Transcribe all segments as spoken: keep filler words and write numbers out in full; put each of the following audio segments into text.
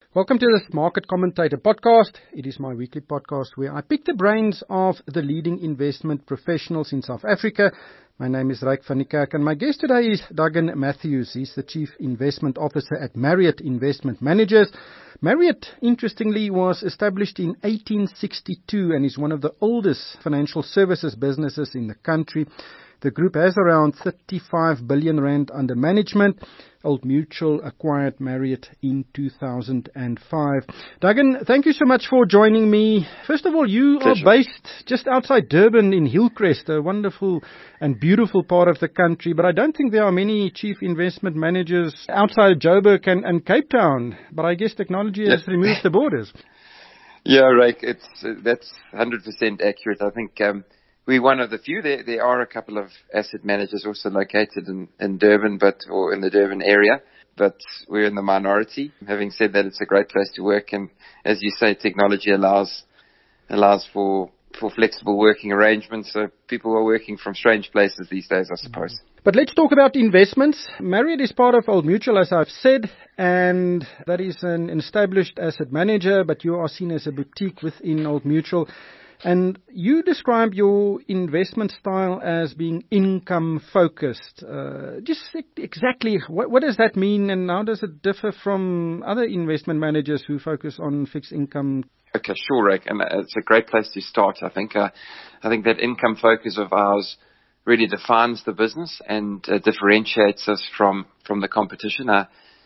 Welcome to this Market Commentator podcast. It is my weekly podcast where I pick the brains of the leading investment professionals in South Africa. My name is Ryk van die Kerk and my guest today is Duggan Matthews. He's the Chief Investment Officer at Marriott Investment Managers. Marriott, interestingly, was established in eighteen sixty-two and is one of the oldest financial services businesses in the country. The group has around thirty-five billion rand under management. Old Mutual acquired Marriott in two thousand five. Duggan, thank you so much for joining me. First of all, you Pleasure. are based just outside Durban in Hillcrest, a wonderful and beautiful part of the country, but I don't think there are many chief investment managers outside Joburg and, and Cape Town, but I guess technology has Yeah. removed the borders. Yeah, right. It's uh, that's one hundred percent accurate. I think um, we're one of the few. There there are a couple of asset managers also located in, in Durban, but or in the Durban area, but we're in the minority. Having said that, it's a great place to work, and as you say, technology allows allows for for flexible working arrangements. So people are working from strange places these days, I suppose. But let's talk about investments. Marriott is part of Old Mutual, as I've said, and that is an established asset manager, but you are seen as a boutique within Old Mutual. And you describe your investment style as being income-focused. Uh, just exactly what, what does that mean, and how does it differ from other investment managers who focus on fixed income? Okay, sure, Rick, and it's a great place to start. I think uh, I think that income focus of ours really defines the business and uh, differentiates us from, from the competition. Uh,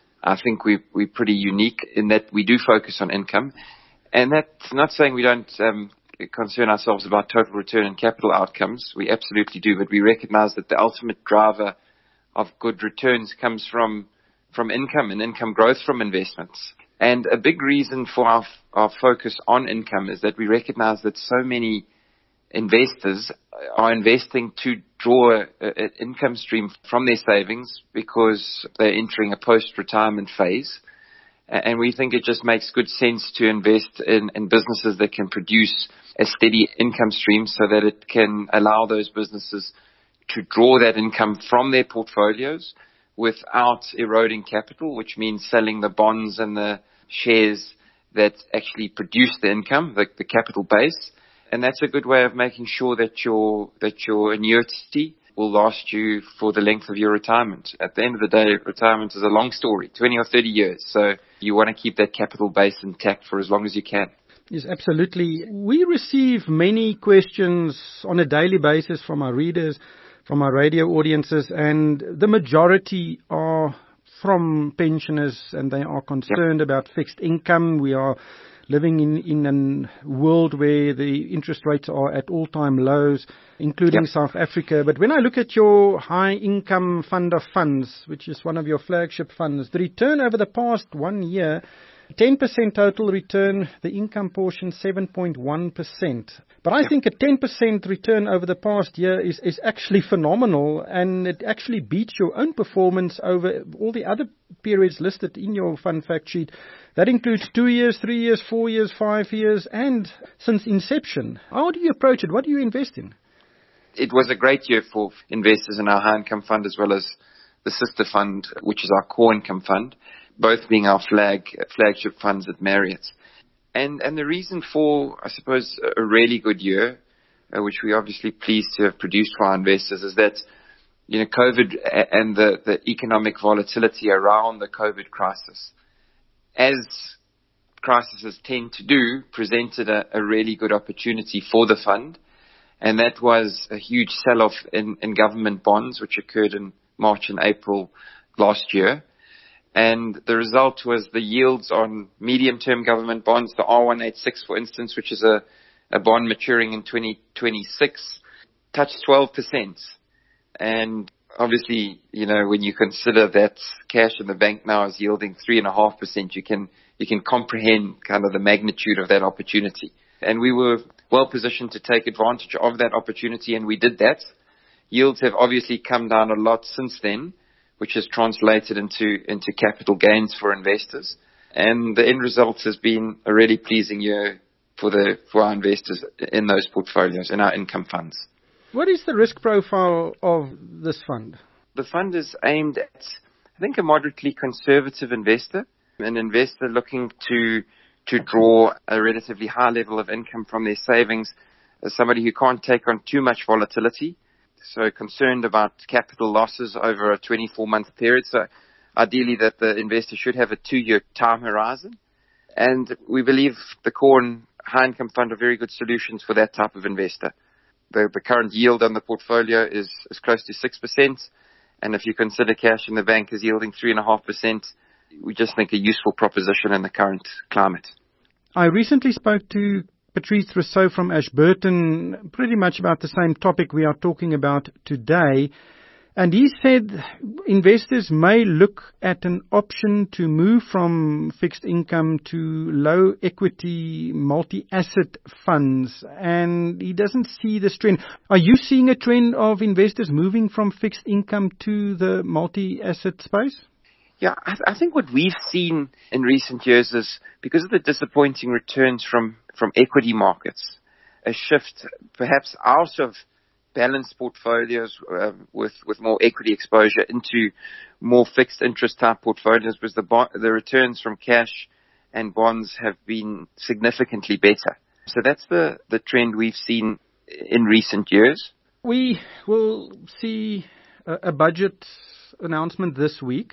I think we, we're pretty unique in that we do focus on income. And that's not saying we don't um, concern ourselves about total return and capital outcomes. We absolutely do, but we recognize that the ultimate driver of good returns comes from, from income and income growth from investments. And a big reason for our, our focus on income is that we recognize that so many investors are investing to draw an income stream from their savings because they're entering a post-retirement phase. And we think it just makes good sense to invest in, in businesses that can produce a steady income stream so that it can allow those businesses to draw that income from their portfolios without eroding capital, which means selling the bonds and the shares that actually produce the income, the, the capital base. And that's a good way of making sure that your that your annuity will last you for the length of your retirement. At the end of the day, retirement is a long story, twenty or thirty years. So you want to keep that capital base intact for as long as you can. Yes, absolutely. We receive many questions on a daily basis from our readers, from our radio audiences, and the majority are from pensioners, and they are concerned yep. about fixed income. We are living in, in a world where the interest rates are at all-time lows, including yep. South Africa. But when I look at your high-income fund of funds, which is one of your flagship funds, the return over the past one year, ten percent total return, the income portion seven point one percent. But I think a ten percent return over the past year is, is actually phenomenal, and it actually beats your own performance over all the other periods listed in your fund fact sheet. That includes two years, three years, four years, five years, and since inception. How do you approach it? What do you invest in? It was a great year for investors in our high income fund as well as the sister fund, which is our core income fund, both being our flag flagship funds at Marriott. And and the reason for, I suppose, a really good year, uh, which we're obviously pleased to have produced for our investors, is that, you know, COVID and the, the economic volatility around the COVID crisis, as crises tend to do, presented a, a really good opportunity for the fund. And that was a huge sell-off in, in government bonds, which occurred in March and April last year. And the result was the yields on medium-term government bonds, the R one eighty-six, for instance, which is a, a bond maturing in twenty twenty-six, touched twelve percent. And obviously, you know, when you consider that cash in the bank now is yielding three point five percent, you can you can comprehend kind of the magnitude of that opportunity. And we were well positioned to take advantage of that opportunity, and we did that. Yields have obviously come down a lot since then, which has translated into into capital gains for investors. And the end result has been a really pleasing year for the for our investors in those portfolios, in our income funds. What is the risk profile of this fund? The fund is aimed at, I think, a moderately conservative investor. an investor looking to to draw a relatively high level of income from their savings is somebody who can't take on too much volatility, so concerned about capital losses over a twenty-four month period. So ideally that the investor should have a two-year time horizon. And we believe the core and high income fund are very good solutions for that type of investor. The, the current yield on the portfolio is, is close to six percent. And if you consider cash in the bank is yielding three point five percent, we just think a useful proposition in the current climate. I recently spoke to Patrice Rousseau from Ashburton, pretty much about the same topic we are talking about today. And he said investors may look at an option to move from fixed income to low equity multi-asset funds. And he doesn't see this trend. Are you seeing a trend of investors moving from fixed income to the multi-asset space? Yeah, I, th- I think what we've seen in recent years is because of the disappointing returns from, from equity markets, a shift perhaps out of balanced portfolios uh, with, with more equity exposure into more fixed interest type portfolios, because the, bo- the returns from cash and bonds have been significantly better. So that's the, the trend we've seen in recent years. We will see a, a budget announcement this week.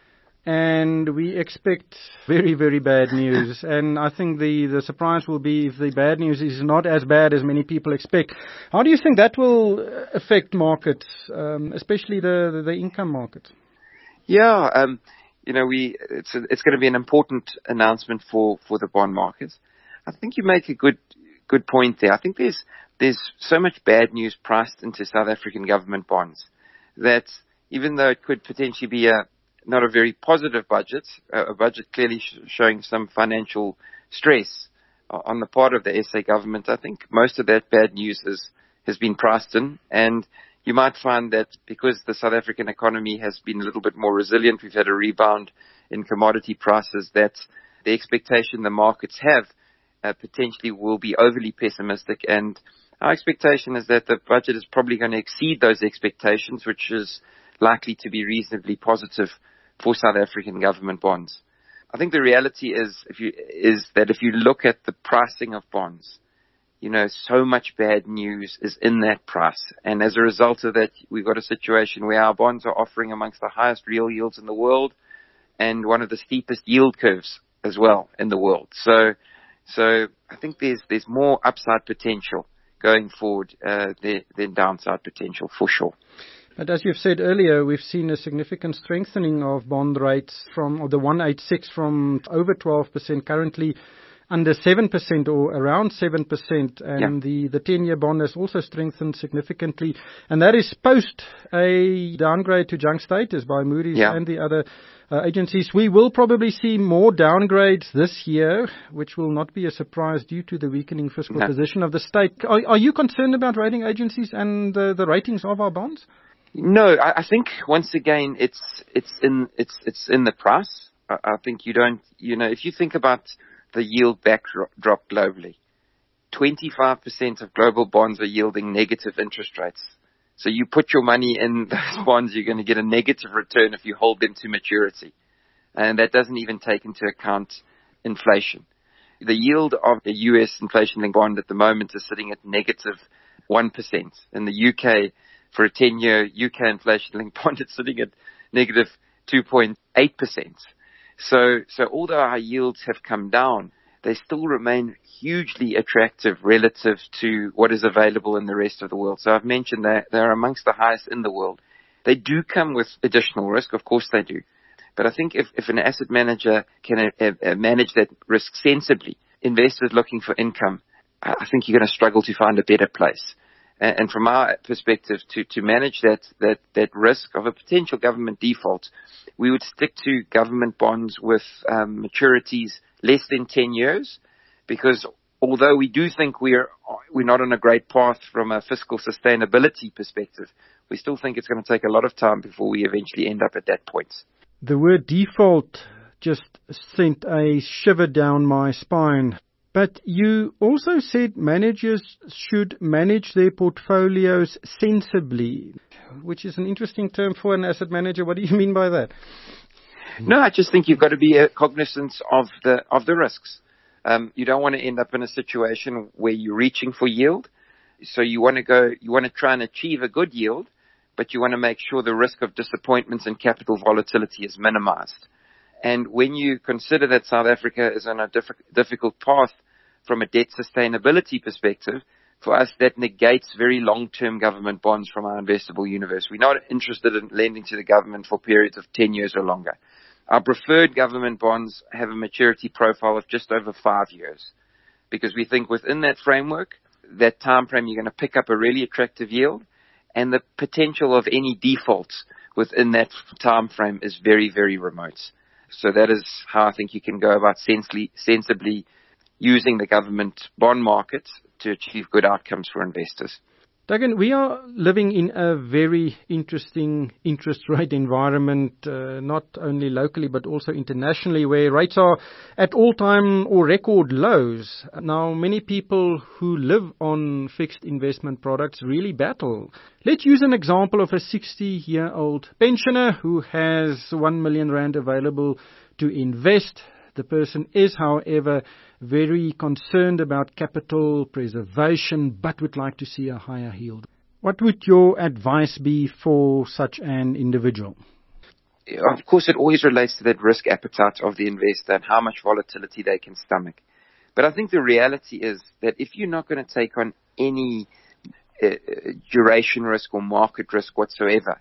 And we expect very, very bad news. And I think the, the surprise will be if the bad news is not as bad as many people expect. How do you think that will affect markets, um, especially the, the, the income market? Yeah, um, you know, we it's a, it's going to be an important announcement for, for the bond market. I think you make a good good point there. I think there's there's so much bad news priced into South African government bonds that even though it could potentially be a not a very positive budget, a budget clearly sh- showing some financial stress on the part of the S A government, I think most of that bad news is, has been priced in. And you might find that because the South African economy has been a little bit more resilient, we've had a rebound in commodity prices, that the expectation the markets have uh, potentially will be overly pessimistic. And our expectation is that the budget is probably going to exceed those expectations, which is likely to be reasonably positive for South African government bonds. I think the reality is, if you, is that if you look at the pricing of bonds, you know, so much bad news is in that price. And as a result of that, we've got a situation where our bonds are offering amongst the highest real yields in the world and one of the steepest yield curves as well in the world. So, so I think there's, there's more upside potential going forward uh, than, than downside potential for sure. But as you've said earlier, we've seen a significant strengthening of bond rates from or the one eighty-six from over twelve percent, currently under seven percent or around seven percent. And yeah. the, the ten-year bond has also strengthened significantly. And that is post a downgrade to junk status by Moody's yeah. and the other uh, agencies. We will probably see more downgrades this year, which will not be a surprise due to the weakening fiscal no. position of the state. Are, are you concerned about rating agencies and uh, the ratings of our bonds? No, I, I think once again it's it's in it's it's in the price. I, I think you don't you know if you think about the yield backdrop globally, twenty-five percent of global bonds are yielding negative interest rates. So you put your money in those bonds, you're going to get a negative return if you hold them to maturity, and that doesn't even take into account inflation. The yield of the U S inflation-linked bond at the moment is sitting at negative one percent. In the U K, for a ten-year U K inflation-linked bond, it's sitting at negative two point eight percent. So, so although our yields have come down, they still remain hugely attractive relative to what is available in the rest of the world. So I've mentioned that they're amongst the highest in the world. They do come with additional risk, of course they do. But I think if, if an asset manager can uh, uh, manage that risk sensibly, investors looking for income, I think you're going to struggle to find a better place. And from our perspective, to, to manage that, that, that risk of a potential government default, we would stick to government bonds with um, maturities less than ten years, because although we do think we're, we're not on a great path from a fiscal sustainability perspective, we still think it's going to take a lot of time before we eventually end up at that point. The word default just sent a shiver down my spine. But you also said managers should manage their portfolios sensibly, which is an interesting term for an asset manager. What do you mean by that? No, I just think you've got to be cognizant of the of the risks. Um, you don't want to end up in a situation where you're reaching for yield. So you want to go, you want to try and achieve a good yield, but you want to make sure the risk of disappointments and capital volatility is minimized. And when you consider that South Africa is on a diff- difficult path from a debt sustainability perspective, for us that negates very long-term government bonds from our investable universe. We're not interested in lending to the government for periods of ten years or longer. Our preferred government bonds have a maturity profile of just over five years because we think within that framework, that time frame, you're going to pick up a really attractive yield, and the potential of any defaults within that time frame is very, very remote. So that is how I think you can go about sensibly, sensibly using the government bond market to achieve good outcomes for investors. Duggan, we are living in a very interesting interest rate environment, uh, not only locally but also internationally, where rates are at all-time or record lows. Now, many people who live on fixed investment products really battle. Let's use an example of a sixty-year-old pensioner who has one million rand available to invest. The person is, however, very concerned about capital preservation, but would like to see a higher yield. What would your advice be for such an individual? Of course, it always relates to that risk appetite of the investor and how much volatility they can stomach. But I think the reality is that if you're not going to take on any uh, duration risk or market risk whatsoever,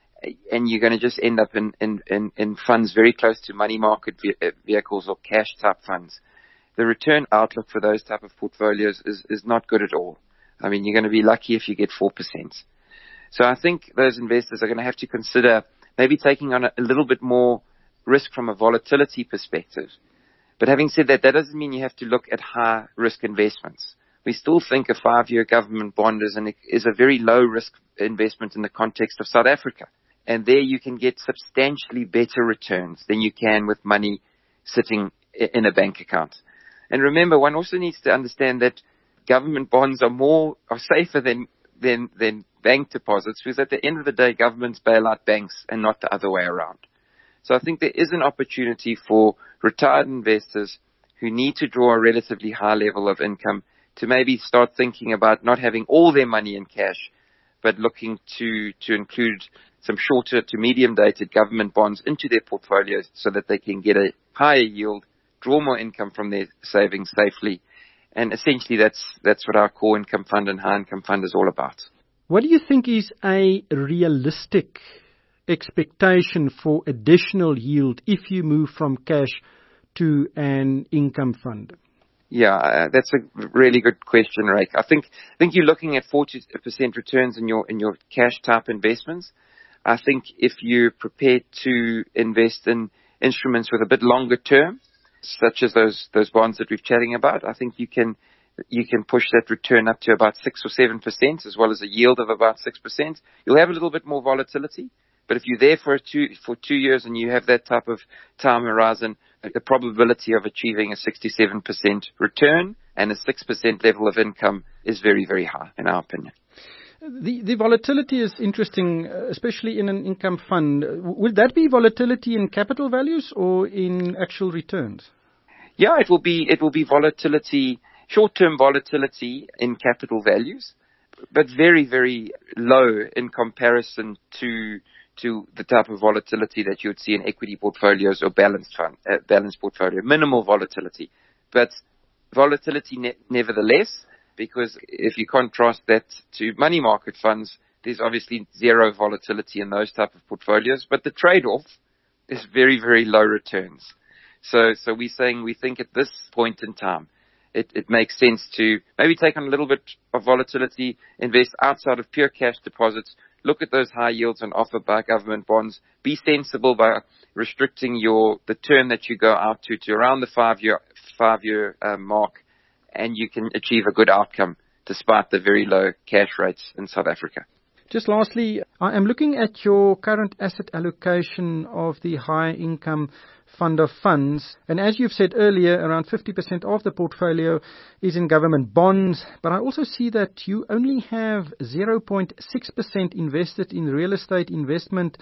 and you're going to just end up in, in, in, in funds very close to money market ve- vehicles or cash type funds, the return outlook for those type of portfolios is, is not good at all. I mean, you're going to be lucky if you get four percent. So I think those investors are going to have to consider maybe taking on a, a little bit more risk from a volatility perspective. But having said that, that doesn't mean you have to look at high risk investments. We still think a five-year government bond is, an, is a very low risk investment in the context of South Africa. And there you can get substantially better returns than you can with money sitting in a bank account. And remember, one also needs to understand that government bonds are more, are safer than, than, than bank deposits, because at the end of the day, governments bail out banks and not the other way around. So I think there is an opportunity for retired investors who need to draw a relatively high level of income to maybe start thinking about not having all their money in cash, but looking to, to include some shorter to medium dated government bonds into their portfolios so that they can get a higher yield, draw more income from their savings safely. And essentially that's, that's what our core income fund and high income fund is all about. What do you think is a realistic expectation for additional yield if you move from cash to an income fund? Yeah, uh, that's a really good question, Rake. I think I think you're looking at forty percent returns in your in your cash type investments. I think if you're prepared to invest in instruments with a bit longer term, such as those those bonds that we're chatting about, I think you can you can push that return up to about six or seven percent, as well as a yield of about six percent. You'll have a little bit more volatility, but if you're there for two for two years and you have that type of time horizon, the probability of achieving a sixty-seven percent return and a six percent level of income is very, very high, in our opinion. The, the volatility is interesting, especially in an income fund. Will that be volatility in capital values or in actual returns? Yeah, it will be, it will be volatility, short-term volatility in capital values, but very, very low in comparison to to the type of volatility that you would see in equity portfolios or balanced fund, uh, balanced portfolio. Minimal volatility, but volatility ne- nevertheless, because if you contrast that to money market funds, there's obviously zero volatility in those type of portfolios, but the trade-off is very, very low returns. So, so we're saying we think at this point in time, it, it makes sense to maybe take on a little bit of volatility, invest outside of pure cash deposits, look at those high yields on offer by government bonds, be sensible by restricting your, the term that you go out to, to around the five year, five year uh, mark, and you can achieve a good outcome despite the very low cash rates in South Africa. Just lastly, I am looking at your current asset allocation of the high income fund of funds. And as you've said earlier, around fifty percent of the portfolio is in government bonds. But I also see that you only have zero point six percent invested in real estate investment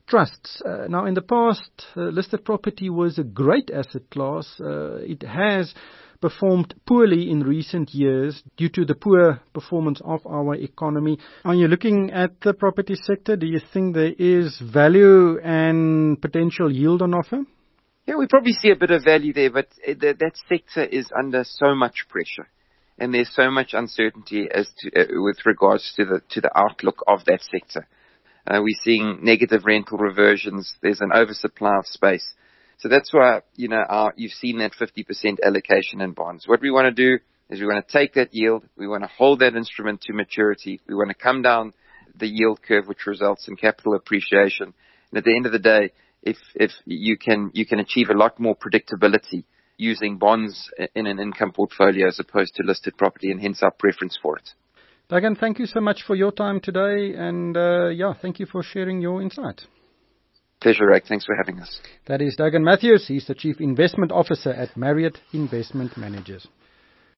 trusts. Uh, now, in the past, uh, listed property was a great asset class. Uh, it has performed poorly in recent years due to the poor performance of our economy. Are you looking at the property sector? Do you think there is value and potential yield on offer? Yeah, we probably see a bit of value there, but that, that sector is under so much pressure, and there's so much uncertainty as to uh, with regards to the to the outlook of that sector. Uh, we're seeing negative rental reversions. There's an oversupply of space. So that's why, you know, our, you've seen that fifty percent allocation in bonds. What we want to do is we want to take that yield. We want to hold that instrument to maturity. We want to come down the yield curve, which results in capital appreciation. And at the end of the day, if, if you can, you can achieve a lot more predictability using bonds in an income portfolio as opposed to listed property, and hence our preference for it. Duggan, thank you so much for your time today. And, uh, yeah, thank you for sharing your insights. Pleasure, Rick. Thanks for having us. That is Duggan Matthews. He's the Chief Investment Officer at Marriott Investment Managers.